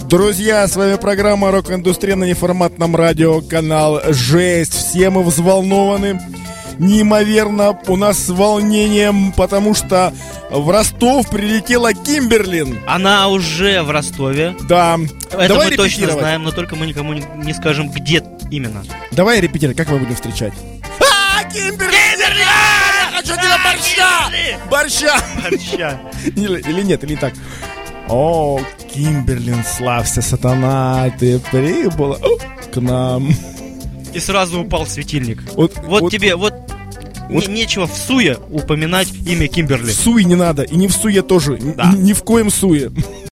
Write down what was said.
Друзья, с вами программа «Рок-индустрия» на неформатном радио, канал «Жесть». Все мы взволнованы, неимоверно, у нас с волнением, потому что в Ростов прилетела Кимберлин. Она уже в Ростове. Да. Это Давай мы точно репетировать. знаем, но только мы никому не скажем, где именно. Давай репетировать, как мы будем встречать. Кимберлин! Я хочу тебе борща! Борща! Или нет, или так. О, Кимберлин, славься, сатана, ты прибыла к нам. И сразу упал светильник. Вот Тебе нечего в суе упоминать имя Кимберли. В суе не надо, и не в суе тоже. Да. Ни в коем суе.